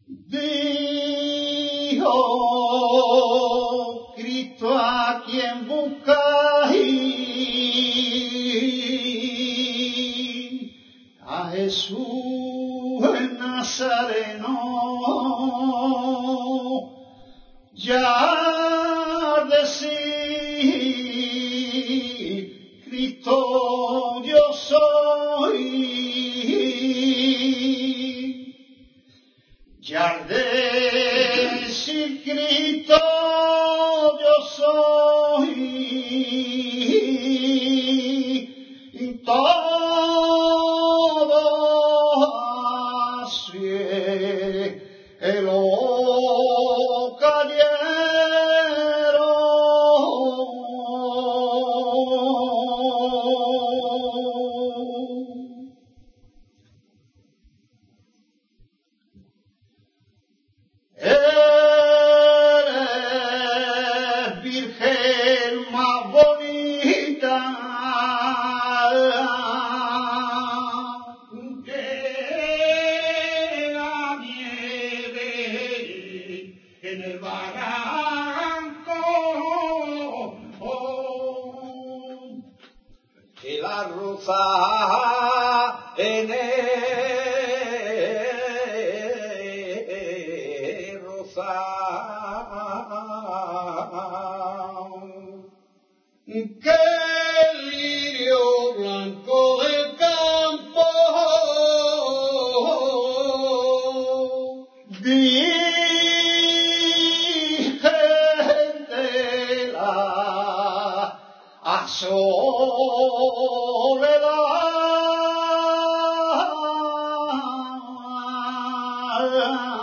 Dijo Cristo a quien buscáis, a Jesús el Nazareno, ya decir Cristo yo soy, ya decir Cristo yo soy, y todo cielo cayeron. Eres virgen más bonita que la nieve en el barranco, que la rosa en el rosal, que el lirio blanco del campo, virgen de la soledad.